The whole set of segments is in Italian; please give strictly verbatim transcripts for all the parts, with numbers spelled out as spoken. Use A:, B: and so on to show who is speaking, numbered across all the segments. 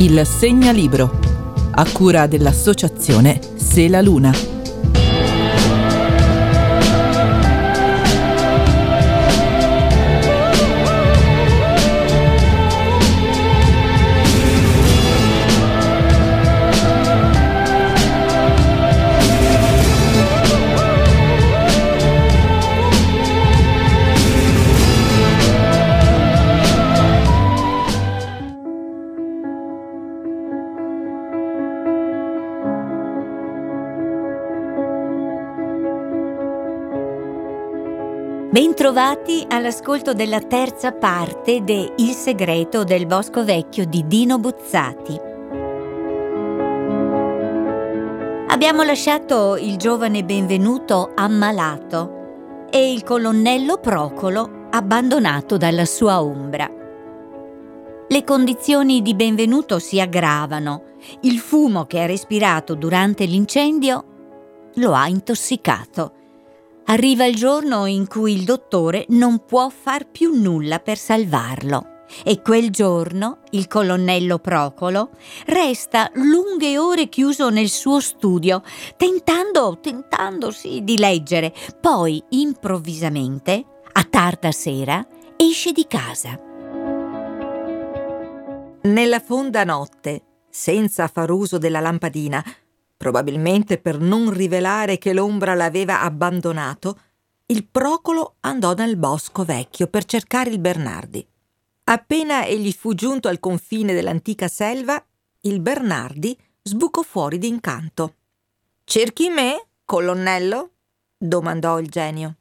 A: Il Segnalibro, a cura dell'associazione Se la Luna.
B: Bentrovati all'ascolto della terza parte de Il segreto del Bosco Vecchio di Dino Buzzati. Abbiamo lasciato il giovane Benvenuto ammalato e il colonnello Procolo abbandonato dalla sua ombra. Le condizioni di Benvenuto si aggravano. Il fumo che ha respirato durante l'incendio lo ha intossicato. Arriva il giorno in cui il dottore non può far più nulla per salvarlo. E quel giorno il colonnello Procolo resta lunghe ore chiuso nel suo studio, tentando, tentando sì, di leggere. Poi, improvvisamente, a tarda sera, esce di casa.
C: Nella fonda notte, senza far uso della lampadina, probabilmente per non rivelare che l'ombra l'aveva abbandonato, il Procolo andò nel bosco vecchio per cercare il Bernardi. Appena egli fu giunto al confine dell'antica selva, il Bernardi sbucò fuori d'incanto. «Cerchi me, colonnello?» domandò il genio.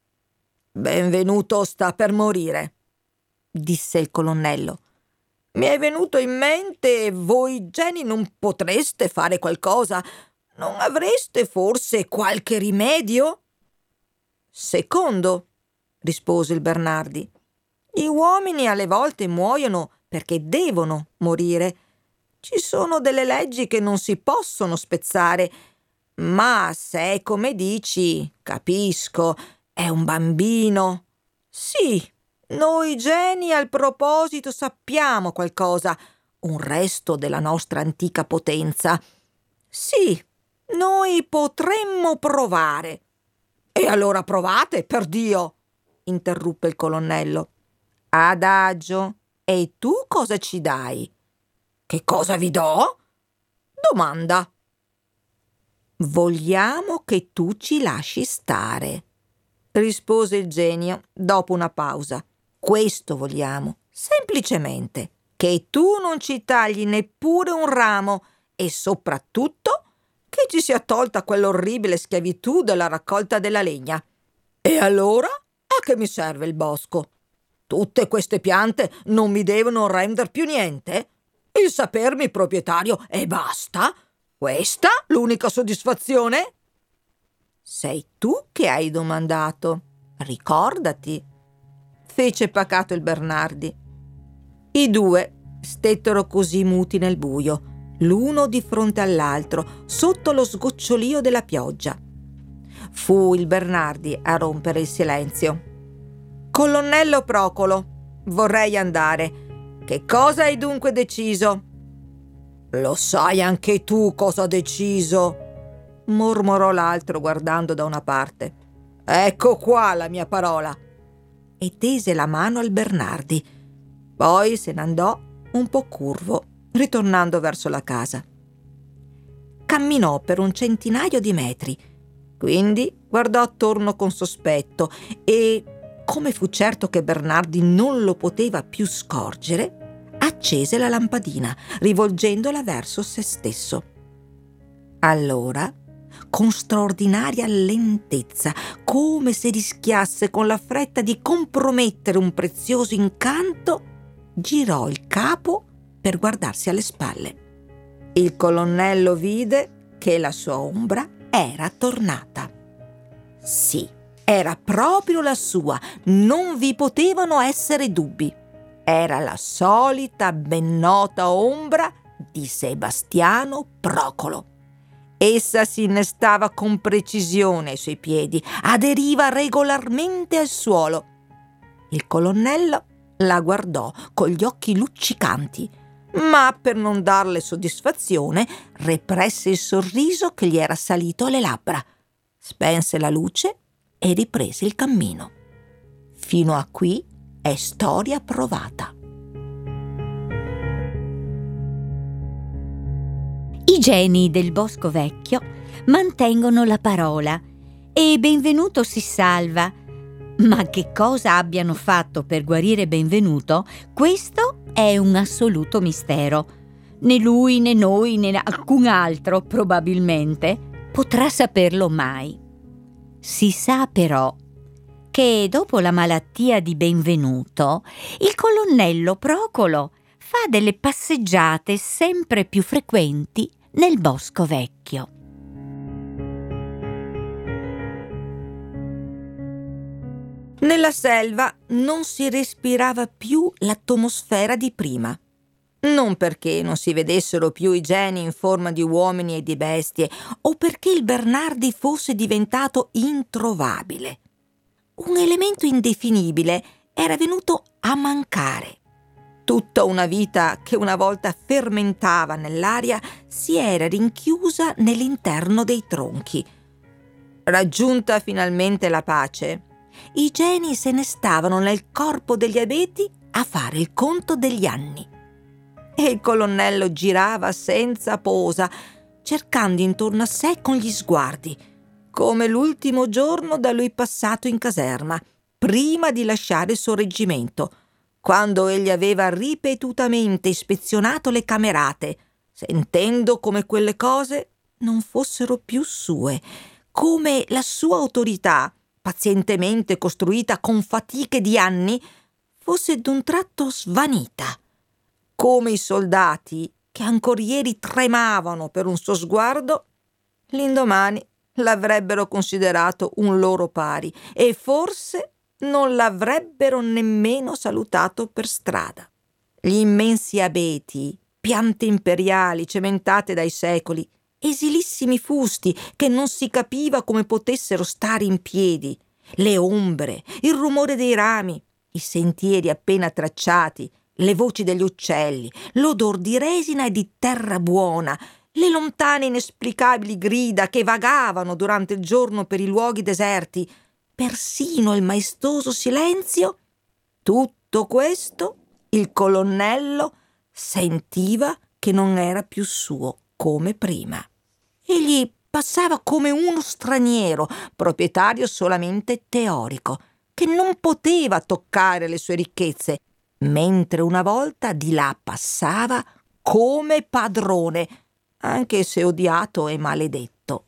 C: «Benvenuto sta per morire», disse il colonnello. «Mi è venuto in mente, voi geni non potreste fare qualcosa? Non avreste forse qualche rimedio?» «Secondo», rispose il Bernardi, «gli uomini alle volte muoiono perché devono morire. Ci sono delle leggi che non si possono spezzare, ma se è come dici, capisco, è un bambino. Sì, noi geni al proposito sappiamo qualcosa, un resto della nostra antica potenza. Sì, noi potremmo provare». «E allora provate, per Dio!» interruppe il colonnello. «Adagio, e tu cosa ci dai?» «Che cosa vi do?» «Domanda». «Vogliamo che tu ci lasci stare», rispose il genio dopo una pausa. «Questo vogliamo, semplicemente, che tu non ci tagli neppure un ramo e soprattutto che ci sia tolta quell'orribile schiavitù della raccolta della legna. E allora a che mi serve il bosco? Tutte queste piante non mi devono render più niente? Il sapermi proprietario e basta? Questa l'unica soddisfazione?» «Sei tu che hai domandato, ricordati», fece pacato il Bernardi. I due stettero così muti nel buio, l'uno di fronte all'altro, sotto lo sgocciolio della pioggia. Fu il Bernardi a rompere il silenzio. «Colonnello Procolo, vorrei andare. Che cosa hai dunque deciso?» «Lo sai anche tu cosa ho deciso», mormorò l'altro guardando da una parte. «Ecco qua la mia parola», e tese la mano al Bernardi. Poi se ne andò un po' curvo, ritornando verso la casa. Camminò per un centinaio di metri, quindi guardò attorno con sospetto e, come fu certo che Bernardi non lo poteva più scorgere, accese la lampadina, rivolgendola verso se stesso. Allora, con straordinaria lentezza, come se rischiasse con la fretta di compromettere un prezioso incanto, girò il capo per guardarsi alle spalle. Il colonnello vide che la sua ombra era tornata. Sì, era proprio la sua, non vi potevano essere dubbi. Era la solita ben nota ombra di Sebastiano Procolo. Essa si innestava con precisione ai suoi piedi, aderiva regolarmente al suolo. Il colonnello la guardò con gli occhi luccicanti, ma per non darle soddisfazione represse il sorriso che gli era salito alle labbra, spense la luce e riprese il cammino. Fino a qui è storia provata.
B: I geni del Bosco Vecchio mantengono la parola e Benvenuto si salva. Ma che cosa abbiano fatto per guarire Benvenuto, questo è un assoluto mistero. Né lui, né noi, né alcun altro, probabilmente, potrà saperlo mai. Si sa però che dopo la malattia di Benvenuto, il colonnello Procolo fa delle passeggiate sempre più frequenti nel Bosco Vecchio.
C: Nella selva non si respirava più l'atmosfera di prima. Non perché non si vedessero più i geni in forma di uomini e di bestie, o perché il Bernardi fosse diventato introvabile. Un elemento indefinibile era venuto a mancare. Tutta una vita che una volta fermentava nell'aria si era rinchiusa nell'interno dei tronchi. Raggiunta finalmente la pace, i geni se ne stavano nel corpo degli abeti a fare il conto degli anni. E il colonnello girava senza posa, cercando intorno a sé con gli sguardi, come l'ultimo giorno da lui passato in caserma, prima di lasciare il suo reggimento, quando egli aveva ripetutamente ispezionato le camerate, sentendo come quelle cose non fossero più sue, come la sua autorità, pazientemente costruita con fatiche di anni, fosse d'un tratto svanita, come i soldati che ancor ieri tremavano per un suo sguardo, l'indomani l'avrebbero considerato un loro pari e forse non l'avrebbero nemmeno salutato per strada. Gli immensi abeti, piante imperiali cementate dai secoli, esilissimi fusti che non si capiva come potessero stare in piedi, le ombre, il rumore dei rami, i sentieri appena tracciati, le voci degli uccelli, l'odor di resina e di terra buona, le lontane inesplicabili grida che vagavano durante il giorno per i luoghi deserti, persino il maestoso silenzio, tutto questo il colonnello sentiva che non era più suo come prima. Egli passava come uno straniero, proprietario solamente teorico, che non poteva toccare le sue ricchezze, mentre una volta di là passava come padrone, anche se odiato e maledetto.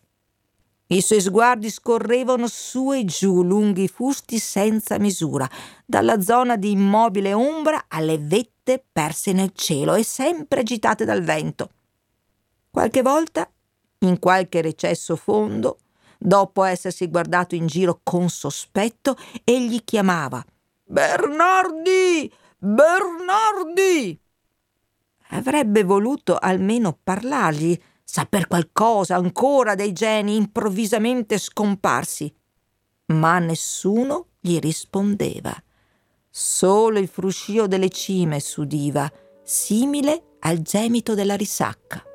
C: I suoi sguardi scorrevano su e giù lunghi i fusti senza misura, dalla zona di immobile ombra alle vette perse nel cielo e sempre agitate dal vento. Qualche volta, in qualche recesso fondo, dopo essersi guardato in giro con sospetto, egli chiamava: «Bernardi! Bernardi!» Avrebbe voluto almeno parlargli, saper qualcosa ancora dei geni improvvisamente scomparsi, ma nessuno gli rispondeva. Solo il fruscio delle cime s'udiva, simile al gemito della risacca.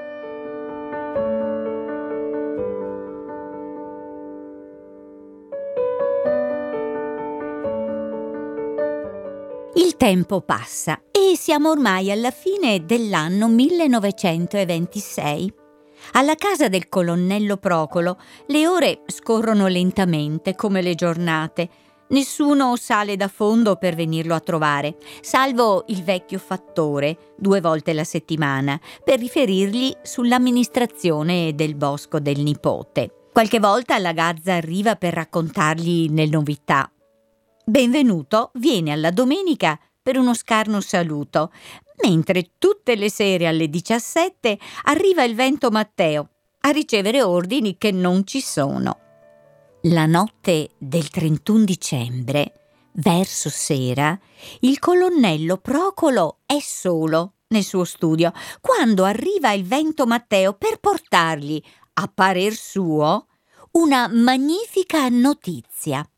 B: Il tempo passa e siamo ormai alla fine dell'anno millenovecentoventisei. Alla casa del colonnello Procolo le ore scorrono lentamente come le giornate. Nessuno sale da fondo per venirlo a trovare, salvo il vecchio fattore, due volte la settimana, per riferirgli sull'amministrazione del bosco del nipote. Qualche volta la Gazza arriva per raccontargli le novità. Benvenuto viene alla domenica per uno scarno saluto, mentre tutte le sere alle diciassette arriva il Vento Matteo a ricevere ordini che non ci sono. La notte del trentuno dicembre, verso sera, il colonnello Procolo è solo nel suo studio quando arriva il Vento Matteo per portargli, a parer suo, una magnifica notizia.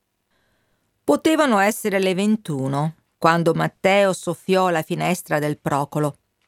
C: Potevano essere le ventuno, quando Matteo soffiò alla finestra del Procolo.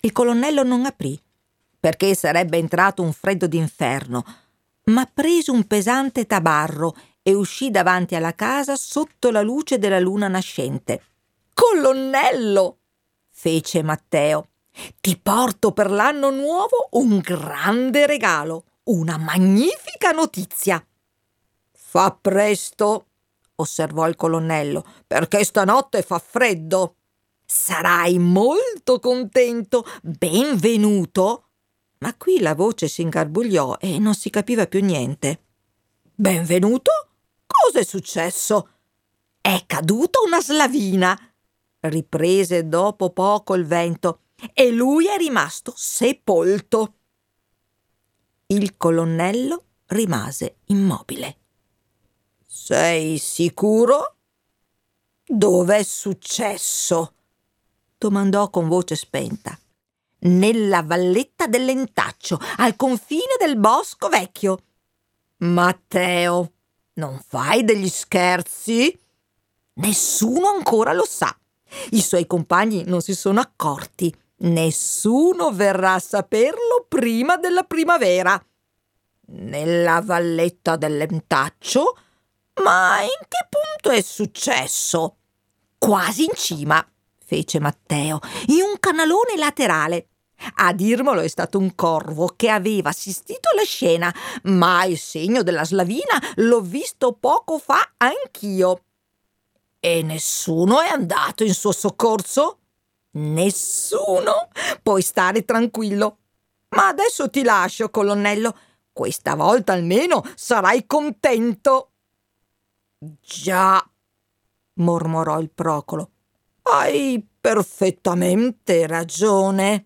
C: Il colonnello non aprì, perché sarebbe entrato un freddo d'inferno, ma prese un pesante tabarro e uscì davanti alla casa sotto la luce della luna nascente. «Colonnello!» fece Matteo. «Ti porto per l'anno nuovo un grande regalo, una magnifica notizia!» «Fa presto!» osservò il colonnello, «perché stanotte fa freddo!» «Sarai molto contento! Benvenuto!» Ma qui la voce si ingarbugliò e non si capiva più niente. «Benvenuto? Cosa è successo?» «È caduta una slavina!» riprese dopo poco il vento, «e lui è rimasto sepolto!» Il colonnello rimase immobile. «Sei sicuro? Dov'è successo?» domandò con voce spenta. «Nella valletta del Lentaccio, al confine del bosco vecchio». «Matteo, non fai degli scherzi?» «Nessuno ancora lo sa. I suoi compagni non si sono accorti. Nessuno verrà a saperlo prima della primavera». «Nella valletta del Lentaccio? Ma in che punto è successo?» «Quasi in cima», fece Matteo, «in un canalone laterale. A dirmelo è stato un corvo che aveva assistito alla scena, ma il segno della slavina l'ho visto poco fa anch'io». «E nessuno è andato in suo soccorso?» «Nessuno. Puoi stare tranquillo. Ma adesso ti lascio, colonnello. Questa volta almeno sarai contento». «Già», mormorò il procolo, «hai perfettamente ragione».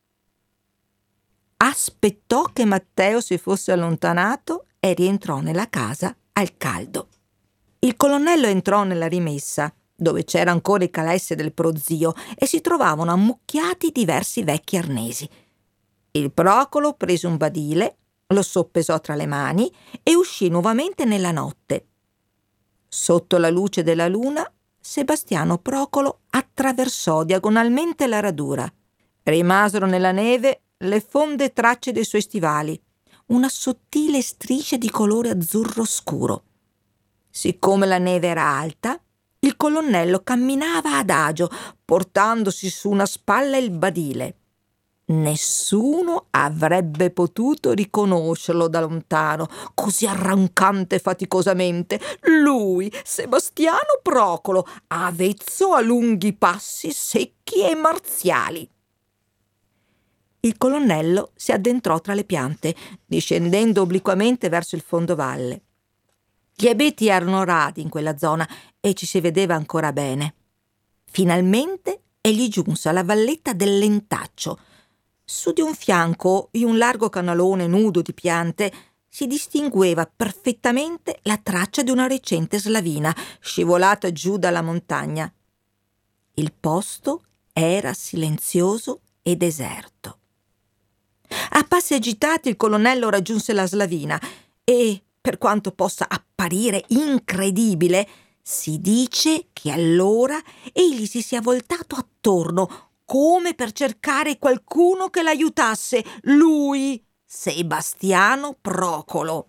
C: Aspettò che Matteo si fosse allontanato e rientrò nella casa al caldo. Il colonnello entrò nella rimessa, dove c'era ancora il calesse del prozio e si trovavano ammucchiati diversi vecchi arnesi. Il procolo prese un badile, lo soppesò tra le mani e uscì nuovamente nella notte. Sotto la luce della luna, Sebastiano Procolo attraversò diagonalmente la radura. Rimasero nella neve le fonde tracce dei suoi stivali, una sottile striscia di colore azzurro scuro. Siccome la neve era alta, il colonnello camminava adagio, portandosi su una spalla il badile. Nessuno avrebbe potuto riconoscerlo da lontano, così arrancante faticosamente. Lui, Sebastiano Procolo, avezzo a lunghi passi secchi e marziali. Il colonnello si addentrò tra le piante, discendendo obliquamente verso il fondovalle. Gli abeti erano radi in quella zona e ci si vedeva ancora bene. Finalmente egli giunse alla valletta del Lentaccio. Su di un fianco, in un largo canalone nudo di piante, si distingueva perfettamente la traccia di una recente slavina scivolata giù dalla montagna. Il posto era silenzioso e deserto. A passi agitati il colonnello raggiunse la slavina e, per quanto possa apparire incredibile, si dice che allora egli si sia voltato attorno come per cercare qualcuno che l'aiutasse, lui, Sebastiano Procolo.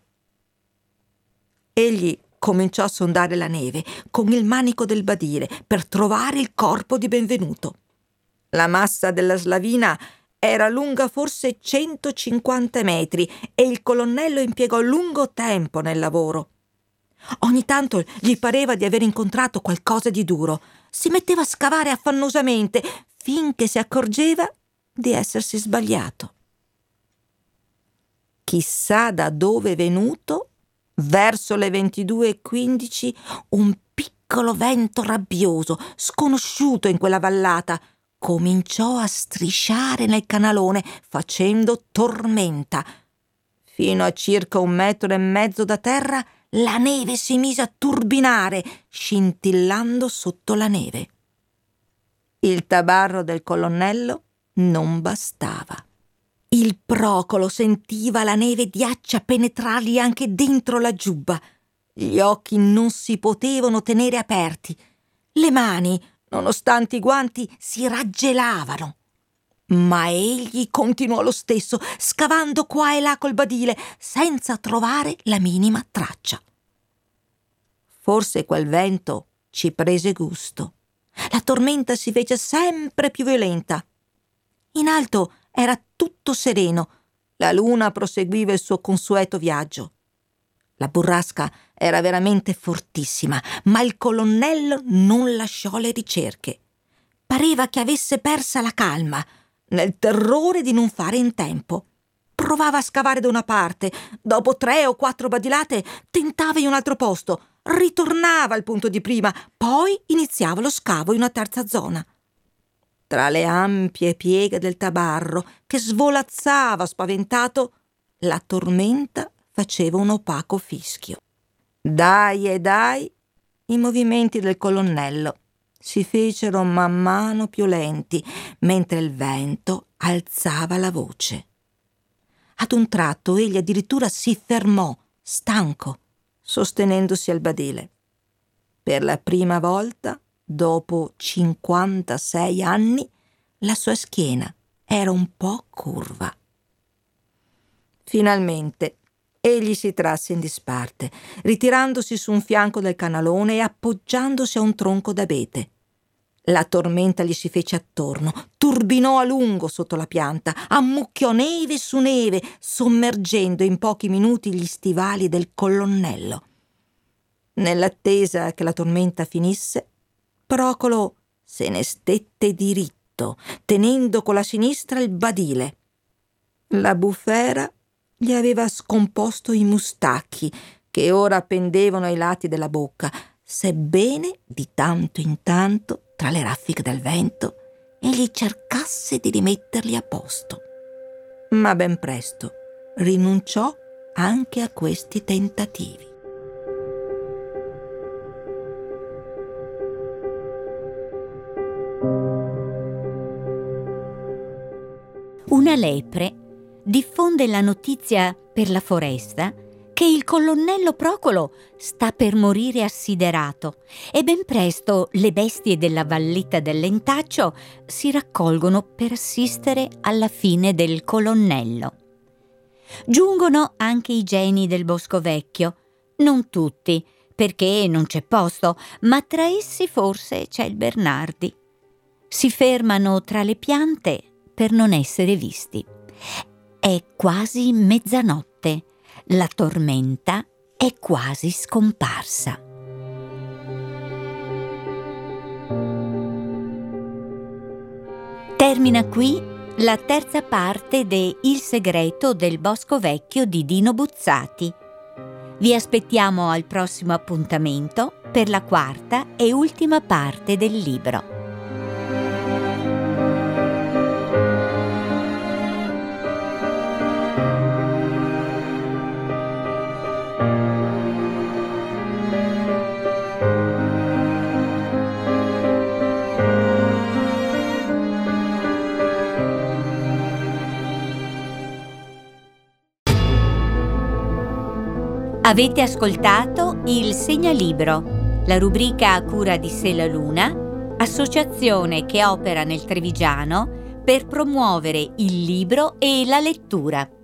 C: Egli cominciò a sondare la neve con il manico del badile per trovare il corpo di Benvenuto. La massa della slavina era lunga forse centocinquanta metri e il colonnello impiegò lungo tempo nel lavoro. Ogni tanto gli pareva di aver incontrato qualcosa di duro. Si metteva a scavare affannosamente finché si accorgeva di essersi sbagliato. Chissà da dove è venuto, verso le ventidue e quindici, un piccolo vento rabbioso, sconosciuto in quella vallata, cominciò a strisciare nel canalone facendo tormenta. Fino a circa un metro e mezzo da terra la neve si mise a turbinare, scintillando sotto la neve. Il tabarro del colonnello non bastava. Il procolo sentiva la neve ghiaccia penetrargli anche dentro la giubba. Gli occhi non si potevano tenere aperti. Le mani, nonostante i guanti, si raggelavano. Ma egli continuò lo stesso, scavando qua e là col badile, senza trovare la minima traccia. Forse quel vento ci prese gusto. La tormenta si fece sempre più violenta. In alto era tutto sereno. La luna proseguiva il suo consueto viaggio. La burrasca era veramente fortissima, ma il colonnello non lasciò le ricerche. Pareva che avesse persa la calma, nel terrore di non fare in tempo. Provava a scavare da una parte, dopo tre o quattro badilate tentava in un altro posto, ritornava al punto di prima, poi iniziava lo scavo in una terza zona. Tra le ampie pieghe del tabarro, che svolazzava spaventato, la tormenta faceva un opaco fischio. Dai e dai, i movimenti del colonnello si fecero man mano più lenti, mentre il vento alzava la voce. Ad un tratto egli addirittura si fermò, stanco, sostenendosi al badile. Per la prima volta, dopo cinquantasei anni, la sua schiena era un po' curva. Finalmente egli si trasse in disparte, ritirandosi su un fianco del canalone e appoggiandosi a un tronco d'abete. La tormenta gli si fece attorno, turbinò a lungo sotto la pianta, ammucchiò neve su neve, sommergendo in pochi minuti gli stivali del colonnello. Nell'attesa che la tormenta finisse, Procolo se ne stette diritto, tenendo con la sinistra il badile. La bufera gli aveva scomposto i mustacchi, che ora pendevano ai lati della bocca, sebbene di tanto in tanto, tra le raffiche del vento, egli cercasse di rimetterli a posto. Ma ben presto rinunciò anche a questi tentativi.
B: Una lepre diffonde la notizia per la foresta che il colonnello Procolo sta per morire assiderato e ben presto le bestie della valletta del Lentaccio si raccolgono per assistere alla fine del colonnello. Giungono anche i geni del Bosco Vecchio, non tutti, perché non c'è posto, ma tra essi forse c'è il Bernardi. Si fermano tra le piante per non essere visti. È quasi mezzanotte. La tormenta è quasi scomparsa. Termina qui la terza parte de Il segreto del Bosco Vecchio di Dino Buzzati. Vi aspettiamo al prossimo appuntamento per la quarta e ultima parte del libro. Avete ascoltato Il Segnalibro, la rubrica a cura di Sela Luna, associazione che opera nel Trevigiano per promuovere il libro e la lettura.